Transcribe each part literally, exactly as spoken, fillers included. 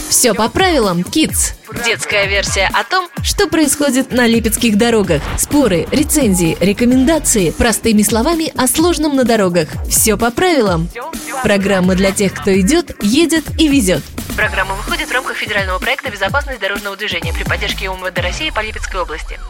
Все по правилам Kids. Детская версия о том, что происходит на липецких дорогах. Споры, рецензии, рекомендации. Простыми словами о сложном на дорогах. Все по правилам. Программа для тех, кто идет, едет и везет. Программа выходит в рамках федерального проекта «Безопасность дорожного движения» при поддержке УМВД России по Липецкой области.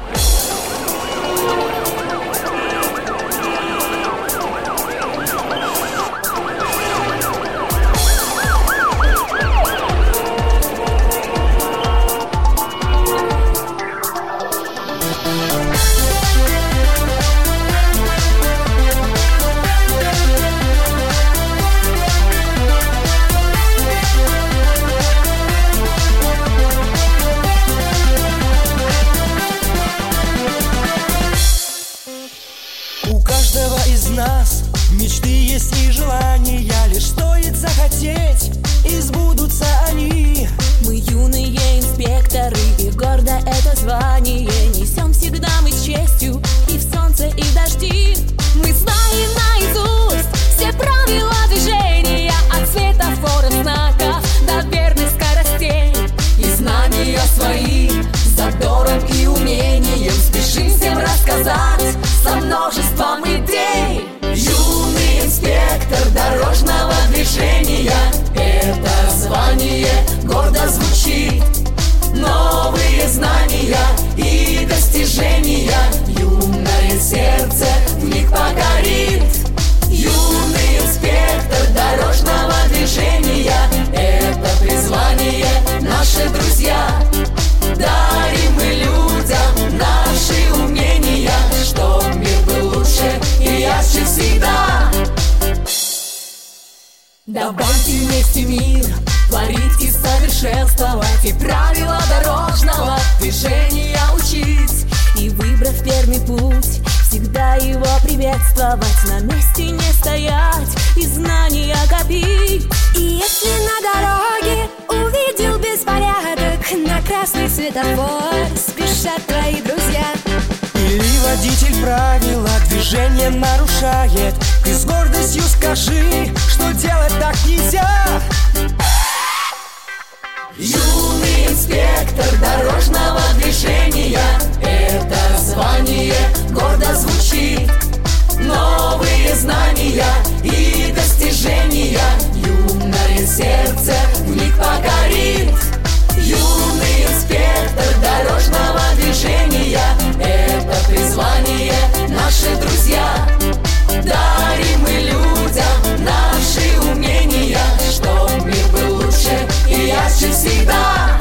Нас мечты есть и желания, лишь стоит захотеть, и сбудутся они. Мы юные инспекторы, и гордо это звание несем всегда мы с честью, и в солнце, и в дожди. Мы знаем наизусть все правила движения, от светофоров, знаков до верных скоростей. И знания свои задором и умением спешим всем рассказать со множеством идей. Юный инспектор дорожного движения, это звание гордо звучит. Новые знания и достижения юное сердце вмиг покорит. Юный инспектор дорожного движения, это призвание наши друзья. Дарим мы людям наши умения, чтоб мир был лучше и ярче всегда. Давайте вместе мир творить и совершенствовать, и правила дорожного движения учить. И выбрав первый путь, всегда его приветствовать, на месте не стоять и знания копить. И если на дороге увидел беспорядок, на красный светофор спешат твои друзья. Или водитель правила движения нарушает, ты с гордостью скажи, что делать так нельзя. Юный инспектор дорожного движения, это звание гордо звучит. Новые знания и достижения юное сердце вмиг покорит. Юный инспектор дорожного движения, это призвание наши друзья. Дарим мы людям наши умения, чтоб мир был лучше и ярче всегда.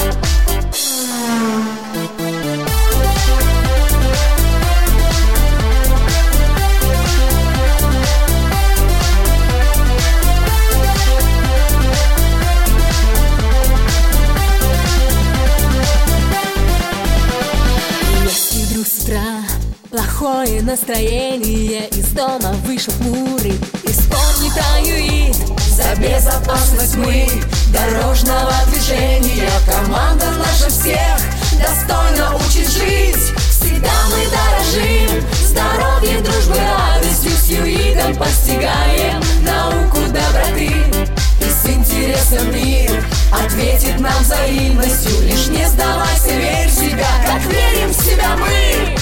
Плохое настроение, из дома вышел хмурый, исполнит аюид. За безопасность мы дорожного движения, команда наша всех достойно учит жить. Всегда мы дорожим здоровьем, дружбой, радостью, с юидом постигаем науку доброты. И с интересом мир ответит нам взаимностью, лишь не сдавайся, верь в себя, как верим в себя мы.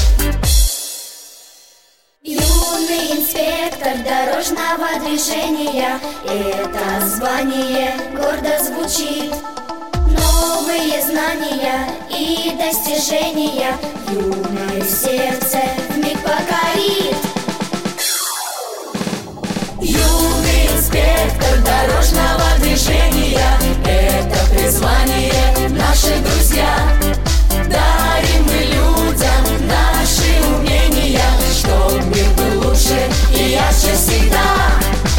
Юный инспектор дорожного движения, это звание гордо звучит. Новые знания и достижения юное сердце вмиг покорит. Юный инспектор дорожного движения, это призвание наши друзья. Дарим мы людям наши умения, чтоб мир был лучше и ярче всегда.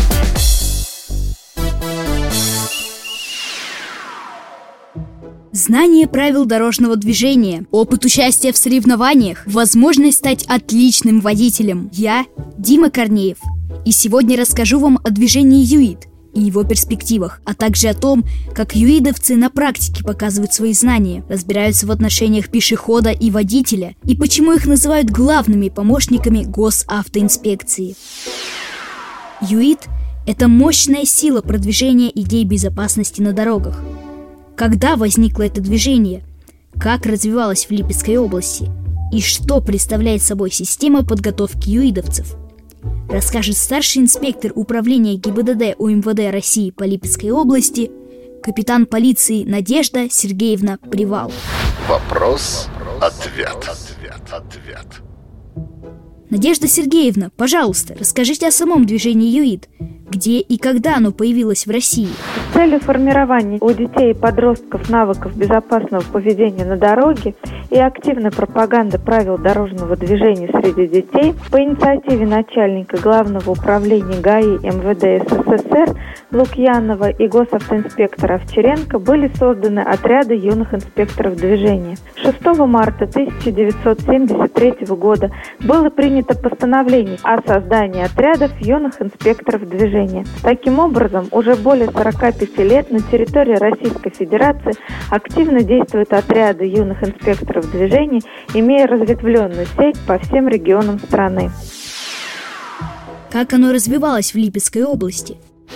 Знание правил дорожного движения, опыт участия в соревнованиях, возможность стать отличным водителем. Я Дима Корнеев, и сегодня расскажу вам о движении ЮИД и его перспективах, а также о том, как юидовцы на практике показывают свои знания, разбираются в отношениях пешехода и водителя, и почему их называют главными помощниками госавтоинспекции. ЮИД – это мощная сила продвижения идей безопасности на дорогах. Когда возникло это движение? Как развивалось в Липецкой области? И что представляет собой система подготовки юидовцев? Расскажет старший инспектор управления ГИБДД УМВД России по Липецкой области, капитан полиции Надежда Сергеевна Привал. Вопрос-ответ. Ответ. Надежда Сергеевна, пожалуйста, расскажите о самом движении ЮИД. Где и когда оно появилось в России? С целью формирования у детей и подростков навыков безопасного поведения на дороге и активной пропаганды правил дорожного движения среди детей по инициативе начальника Главного управления ГАИ МВД СССР Лукьянова и госавтоинспектора Овчаренко были созданы отряды юных инспекторов движения. шестого марта тысяча девятьсот семьдесят третьего года было принято постановление о создании отрядов юных инспекторов движения. Таким образом, уже более сорока пяти лет на территории Российской Федерации активно действуют отряды юных инспекторов движения, имея разветвленную сеть по всем регионам страны. Как оно развивалось в Липецкой области?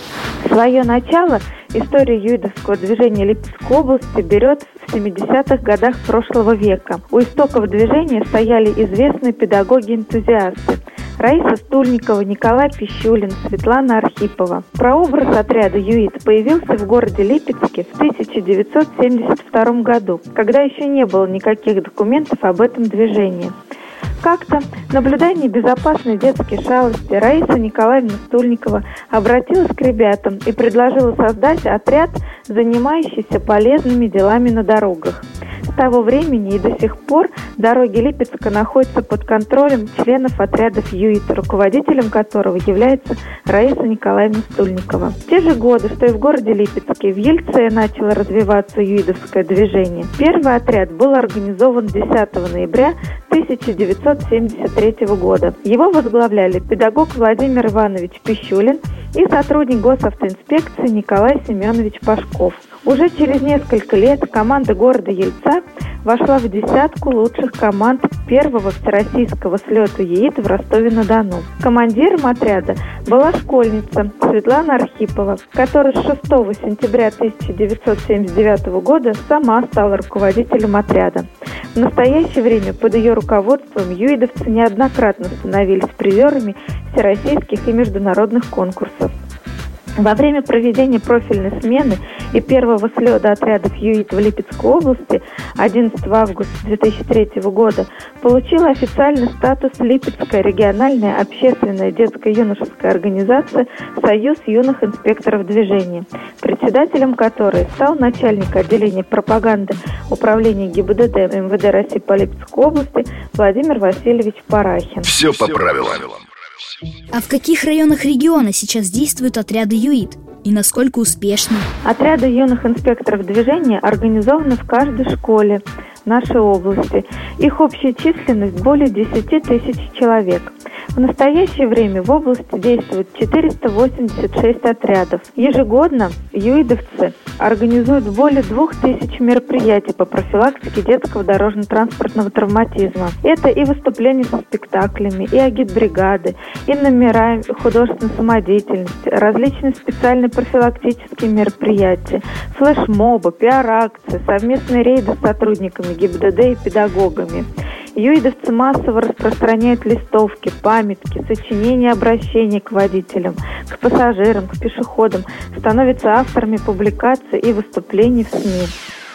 Свое начало история юидовского движения Липецкой области берет в семидесятых годах прошлого века. У истоков движения стояли известные педагоги-энтузиасты Раиса Стульникова, Николай Пищулин, Светлана Архипова. Прообраз отряда ЮИД появился в городе Липецке в тысяча девятьсот семьдесят втором году, когда еще не было никаких документов об этом движении. Как-то, наблюдая небезопасные детские шалости, Раиса Николаевна Стульникова обратилась к ребятам и предложила создать отряд, занимающийся полезными делами на дорогах. С того времени и до сих пор дороги Липецка находятся под контролем членов отрядов ЮИД, руководителем которого является Раиса Николаевна Стульникова. В те же годы, что и в городе Липецке, в Ельце начало развиваться юидовское движение. Первый отряд был организован десятого ноября тысяча девятьсот семьдесят третьего года. Его возглавляли педагог Владимир Иванович Пищулин и сотрудник госавтоинспекции Николай Семенович Пашков. Уже через несколько лет команда города Ельца вошла в десятку лучших команд первого всероссийского слета ЮИД в Ростове-на-Дону. Командиром отряда была школьница Светлана Архипова, которая с шестого сентября тысяча девятьсот семьдесят девятого года сама стала руководителем отряда. В настоящее время под ее руководством юидовцы неоднократно становились призерами всероссийских и международных конкурсов. Во время проведения профильной смены и первого слета отрядов ЮИД в Липецкой области одиннадцатого августа две тысячи третьего года получила официальный статус Липецкая региональная общественная детско-юношеская организация «Союз юных инспекторов движения», председателем которой стал начальник отделения пропаганды управления ГИБДД МВД России по Липецкой области Владимир Васильевич Парахин. Все по правилам. А в каких районах региона сейчас действуют отряды ЮИД? И насколько успешны? Отряды юных инспекторов движения организованы в каждой школе нашей области. Их общая численность более десяти тысяч человек. В настоящее время в области действует четыреста восемьдесят шесть отрядов. Ежегодно юидовцы организуют более двух тысяч мероприятий по профилактике детского дорожно-транспортного травматизма. Это и выступления со спектаклями, и агитбригады, и номера художественной самодеятельности, различные специальные профилактические мероприятия, флешмобы, пиар-акции, совместные рейды с сотрудниками ГИБДД и педагогами. Юидовцы массово распространяют листовки, памятки, сочинения, обращения к водителям, к пассажирам, к пешеходам, становятся авторами публикаций и выступлений в СМИ.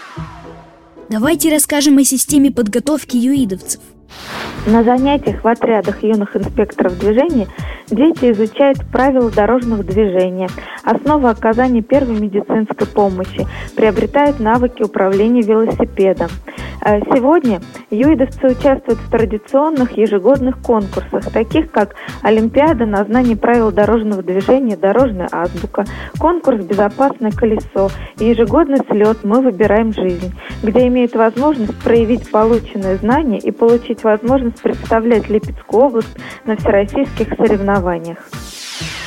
Давайте расскажем о системе подготовки юидовцев. На занятиях в отрядах юных инспекторов движения дети изучают правила дорожного движения, основы оказания первой медицинской помощи, приобретают навыки управления велосипедом. Сегодня юидовцы участвуют в традиционных ежегодных конкурсах, таких как Олимпиада на знание правил дорожного движения «Дорожная азбука», конкурс «Безопасное колесо» и ежегодный слет «Мы выбираем жизнь», где имеют возможность проявить полученные знания и получить возможность представлять Липецкую область на всероссийских соревнованиях.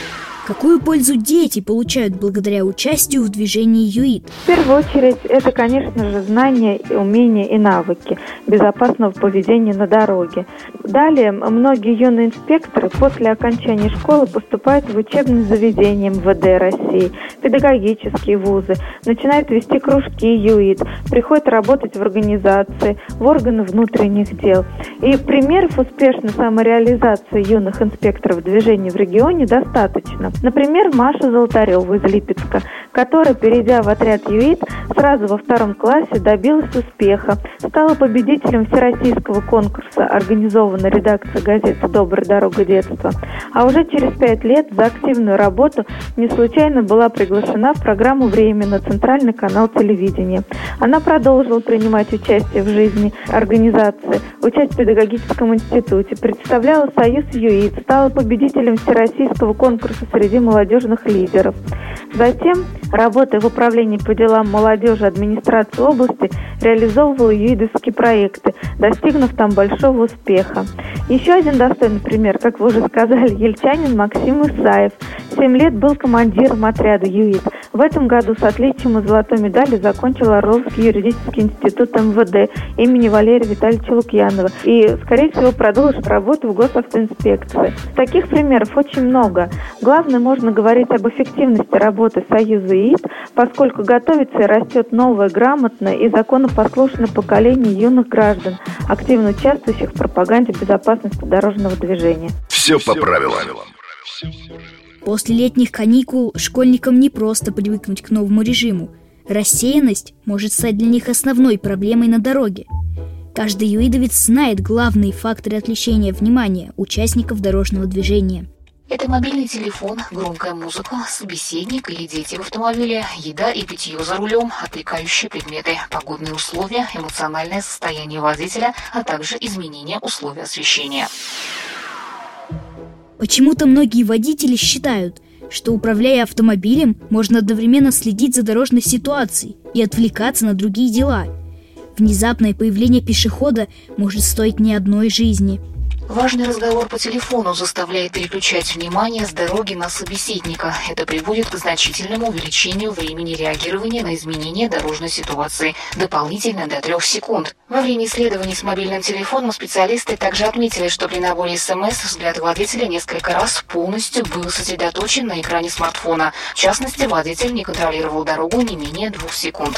Какую пользу дети получают благодаря участию в движении ЮИД? В первую очередь, это, конечно же, знания, умения и навыки безопасного поведения на дороге. Далее, многие юные инспекторы после окончания школы поступают в учебные заведения эм вэ дэ России, педагогические вузы, начинают вести кружки ЮИД, приходят работать в организации, в органы внутренних дел. И примеров успешной самореализации юных инспекторов движения в регионе достаточно. Например, Маша Золотарева из Липецка, которая, перейдя в отряд ЮИД, сразу во втором классе добилась успеха, стала победителем всероссийского конкурса, организованной редакцией газеты «Добрая дорога детства». А уже через пять лет за активную работу не случайно была приглашена в программу «Время» на центральный канал телевидения. Она продолжила принимать участие в жизни организации, учась в педагогическом институте, представляла союз ЮИД, стала победителем всероссийского конкурса среди молодежных лидеров. Затем, работая в управлении по делам молодежи администрации области, реализовывала юидовские проекты, достигнув там большого успеха. Еще один достойный пример, как вы уже сказали, ельчанин Максим Исаев. Семь лет был командиром отряда ЮИД. В этом году с отличием и золотой медалью закончил Орловский юридический институт эм вэ дэ имени Валерия Витальевича Лукьянова и, скорее всего, продолжит работу в госавтоинспекции. Таких примеров очень много. Главное, можно говорить об эффективности работы Союза ЮИД, поскольку готовится и растет новое, грамотное и законопослушное поколение юных граждан, активно участвующих в пропаганде безопасности дорожного движения. Все по правилам. После летних каникул школьникам не просто привыкнуть к новому режиму. Рассеянность может стать для них основной проблемой на дороге. Каждый юидовец знает главные факторы отвлечения внимания участников дорожного движения. Это мобильный телефон, громкая музыка, собеседник или дети в автомобиле, еда и питье за рулем, отвлекающие предметы, погодные условия, эмоциональное состояние водителя, а также изменение условий освещения. Почему-то многие водители считают, что, управляя автомобилем, можно одновременно следить за дорожной ситуацией и отвлекаться на другие дела. Внезапное появление пешехода может стоить не одной жизни. Важный разговор по телефону заставляет переключать внимание с дороги на собеседника. Это приводит к значительному увеличению времени реагирования на изменения дорожной ситуации, дополнительно до трех секунд. Во время исследований с мобильным телефоном специалисты также отметили, что при наборе СМС взгляд водителя несколько раз полностью был сосредоточен на экране смартфона. В частности, водитель не контролировал дорогу не менее двух секунд.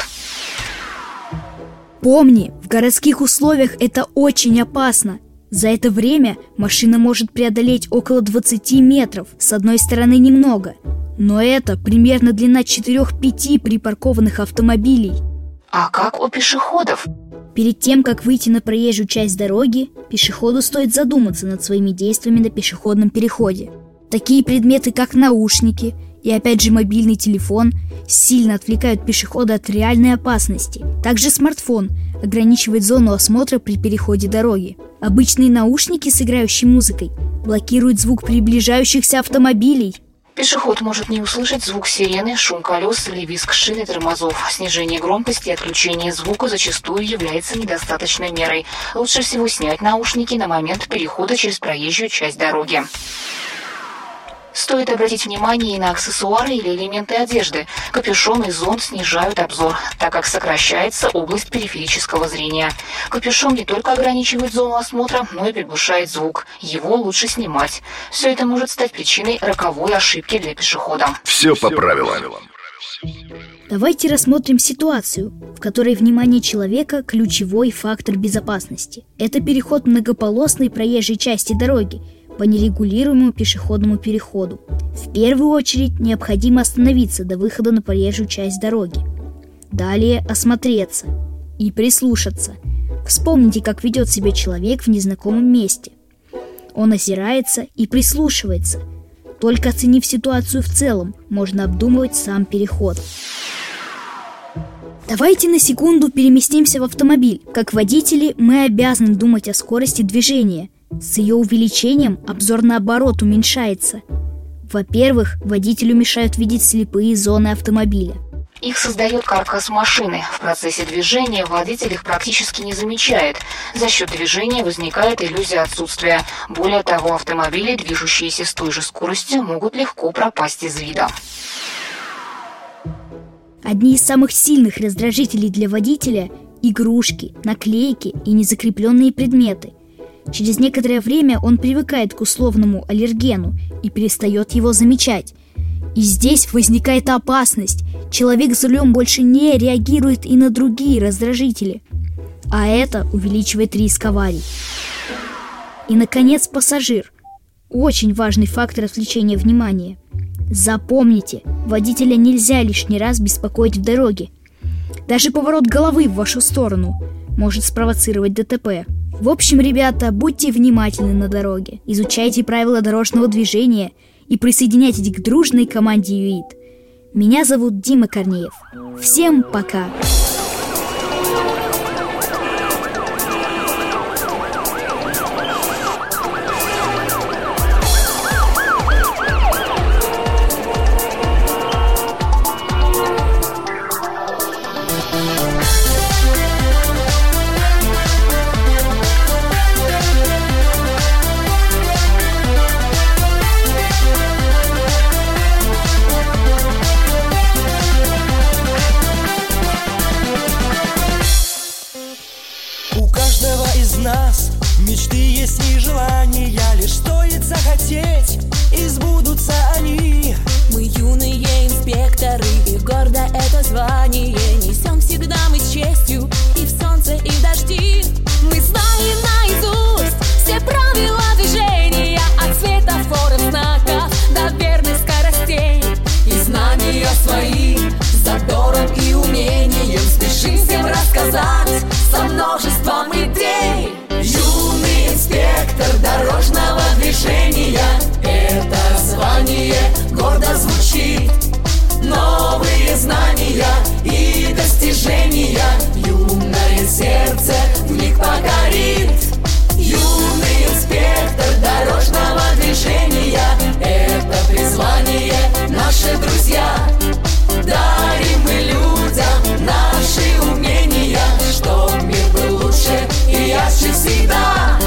Помни, в городских условиях это очень опасно. За это время машина может преодолеть около двадцати метров, с одной стороны немного, но это примерно длина четырех-пяти припаркованных автомобилей. А как у пешеходов? Перед тем, как выйти на проезжую часть дороги, пешеходу стоит задуматься над своими действиями на пешеходном переходе. Такие предметы, как наушники и опять же мобильный телефон, сильно отвлекают пешехода от реальной опасности. Также смартфон ограничивает зону осмотра при переходе дороги. Обычные наушники с играющей музыкой блокируют звук приближающихся автомобилей. Пешеход может не услышать звук сирены, шум колес или визг шин и тормозов. Снижение громкости и отключение звука зачастую является недостаточной мерой. Лучше всего снять наушники на момент перехода через проезжую часть дороги. Стоит обратить внимание и на аксессуары или элементы одежды. Капюшон и зонт снижают обзор, так как сокращается область периферического зрения. Капюшон не только ограничивает зону осмотра, но и приглушает звук. Его лучше снимать. Все это может стать причиной роковой ошибки для пешехода. Все по правилам. Давайте рассмотрим ситуацию, в которой внимание человека – ключевой фактор безопасности. Это переход многополосной проезжей части дороги по нерегулируемому пешеходному переходу. В первую очередь необходимо остановиться до выхода на проезжую часть дороги. Далее осмотреться и прислушаться. Вспомните, как ведет себя человек в незнакомом месте. Он озирается и прислушивается. Только оценив ситуацию в целом, можно обдумывать сам переход. Давайте на секунду переместимся в автомобиль. Как водители, мы обязаны думать о скорости движения. С ее увеличением обзор наоборот уменьшается. Во-первых, водителю мешают видеть слепые зоны автомобиля. Их создает каркас машины. В процессе движения водитель их практически не замечает. За счет движения возникает иллюзия отсутствия. Более того, автомобили, движущиеся с той же скоростью, могут легко пропасть из вида. Одни из самых сильных раздражителей для водителя – игрушки, наклейки и незакрепленные предметы. Через некоторое время он привыкает к условному аллергену и перестает его замечать. И здесь возникает опасность. Человек за рулем больше не реагирует и на другие раздражители. А это увеличивает риск аварий. И, наконец, пассажир. Очень важный фактор отвлечения внимания. Запомните, водителя нельзя лишний раз беспокоить в дороге. Даже поворот головы в вашу сторону может спровоцировать ДТП. В общем, ребята, будьте внимательны на дороге, изучайте правила дорожного движения и присоединяйтесь к дружной команде ЮИД. Меня зовут Дима Корнеев. Всем пока! Мечты есть и желания, лишь стоит захотеть, и сбудутся они. Мы юные инспекторы, и гордо это звание несем всегда мы с честью, и в солнце, и в дожди. Мы знаем наизусть все правила движения, от светофоров, знаков до верных скоростей. И знания свои задором и умением спешим всем рассказать со множеством идей. Юный инспектор дорожного движения, это звание гордо звучит. Новые знания и достижения юное сердце вмиг покорит. Юный инспектор дорожного движения, это призвание наши друзья. Дарим мы людям наши умения, чтоб мир был лучше и ярче всегда.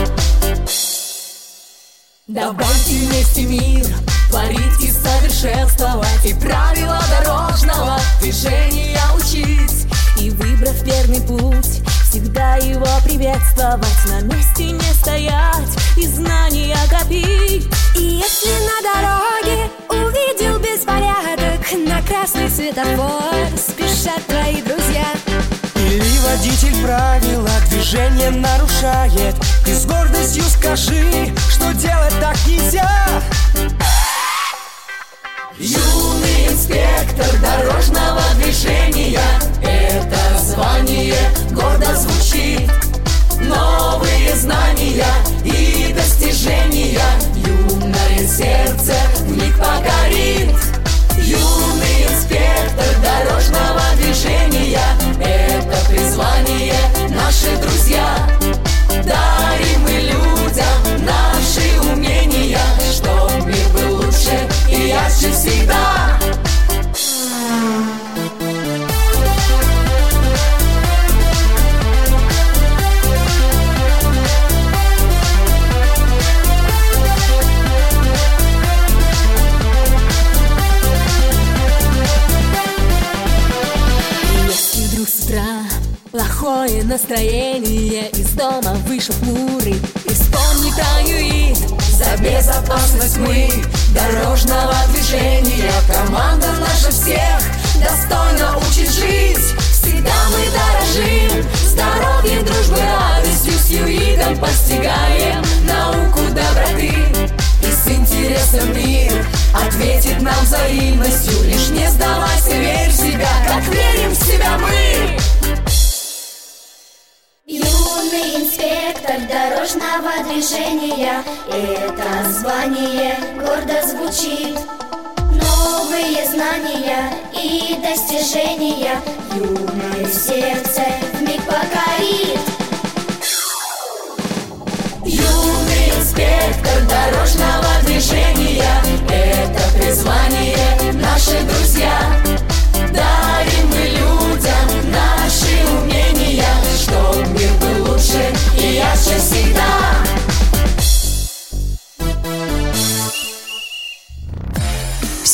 Давайте вместе мир творить и совершенствовать, и правила дорожного движения учить. И выбрав верный путь, всегда его приветствовать, на месте не стоять и знания копить. И если на дороге увидел беспорядок, на красный светофор спешат твои друзья. Или водитель правила движения нарушает, ты с гордостью скажи, что делать так нельзя. Юный инспектор дорожного движения, это звание гордо звучит. Новые знания и достижения юное сердце вмиг покорит. Юный инспектор дорожного движения, это призвание наши друзья. Дарим мы людям наши умения, чтоб мир был лучше и ярче всегда. Плохое настроение, из дома вышел хмурый, и вспомни про ЮИД. За безопасность мы дорожного движения, команда наша всех достойно учит жить. Всегда мы дорожим здоровьем, дружбой, радостью, с ЮИДом постигаем науку доброты. И с интересом мир ответит нам взаимностью, лишь не сдавайся, верь в себя, как верим в себя мы. Юный инспектор дорожного движения, это звание гордо звучит. Новые знания и достижения юное сердце вмиг покорит. Юный инспектор дорожного движения, это призвание наши друзья. Дарим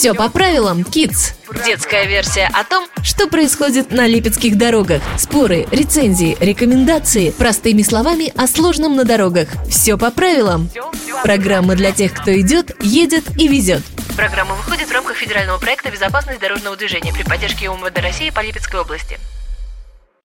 Все по правилам Kids. Детская версия о том, что происходит на липецких дорогах. Споры, рецензии, рекомендации. Простыми словами о сложном на дорогах. Все по правилам. Программа для тех, кто идет, едет и везет. Программа выходит в рамках федерального проекта «Безопасность дорожного движения» при поддержке УМВД России по Липецкой области.